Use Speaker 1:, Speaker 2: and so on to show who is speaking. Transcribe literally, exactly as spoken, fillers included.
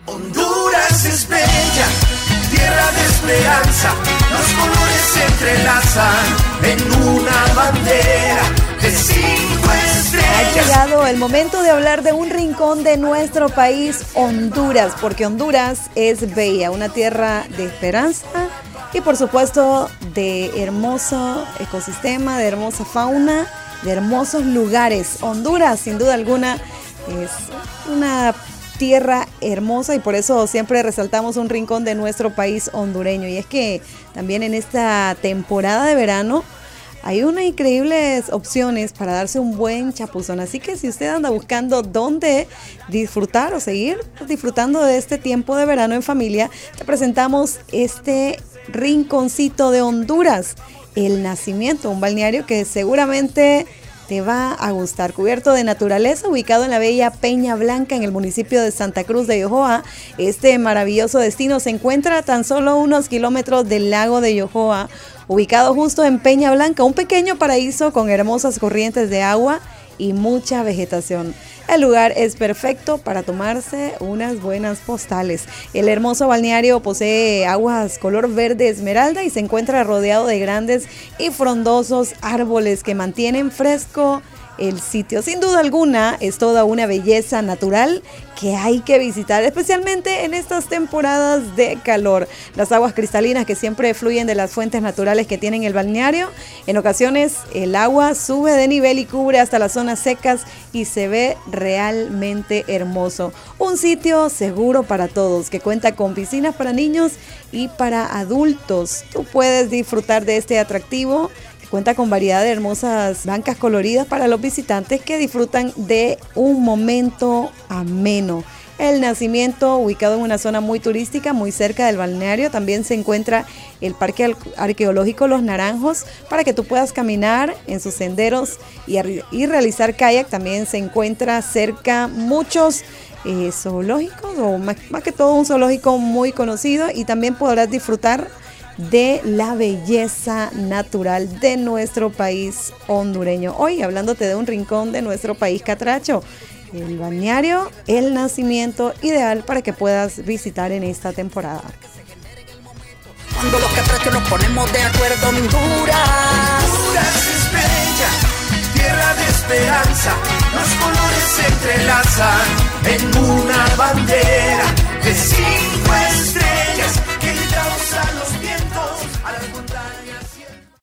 Speaker 1: Honduras es bella, tierra de esperanza, los colores se entrelazan en una bandera de cinco estrellas.
Speaker 2: Ha llegado el momento de hablar de un rincón de nuestro país, Honduras, porque Honduras es bella, una tierra de esperanza y por supuesto de hermoso ecosistema, de hermosa fauna, de hermosos lugares. Honduras, sin duda alguna, es una tierra hermosa y por eso siempre resaltamos un rincón de nuestro país hondureño. Y es que también en esta temporada de verano hay unas increíbles opciones para darse un buen chapuzón. Así que si usted anda buscando dónde disfrutar o seguir disfrutando de este tiempo de verano en familia, te presentamos este rinconcito de Honduras, El Nacimiento, un balneario que seguramente te va a gustar, cubierto de naturaleza, ubicado en la bella Peña Blanca en el municipio de Santa Cruz de Yojoa. Este maravilloso destino se encuentra a tan solo unos kilómetros del lago de Yojoa, ubicado justo en Peña Blanca, un pequeño paraíso con hermosas corrientes de agua y mucha vegetación. El lugar es perfecto para tomarse unas buenas postales. El hermoso balneario posee aguas color verde esmeralda y se encuentra rodeado de grandes y frondosos árboles que mantienen fresco el sitio. Sin duda alguna es toda una belleza natural que hay que visitar, especialmente en estas temporadas de calor. Las aguas cristalinas que siempre fluyen de las fuentes naturales que tienen el balneario. En ocasiones el agua sube de nivel y cubre hasta las zonas secas y se ve realmente hermoso. Un sitio seguro para todos que cuenta con piscinas para niños y para adultos. Tú puedes disfrutar de este atractivo. Cuenta con variedad de hermosas bancas coloridas para los visitantes que disfrutan de un momento ameno. El Nacimiento, ubicado en una zona muy turística, muy cerca del balneario, también se encuentra el Parque Arqueológico Los Naranjos para que tú puedas caminar en sus senderos y, y realizar kayak. También se encuentra cerca muchos eh, zoológicos, o más, más que todo un zoológico muy conocido, y también podrás disfrutar de la belleza natural de nuestro país hondureño. Hoy hablándote de un rincón de nuestro país catracho, el balneario El Nacimiento, ideal para que puedas visitar en esta temporada.
Speaker 1: Cuando los catrachos nos ponemos de acuerdo, Honduras, Honduras es bella, tierra de esperanza, los colores se entrelazan en una bandera de cinco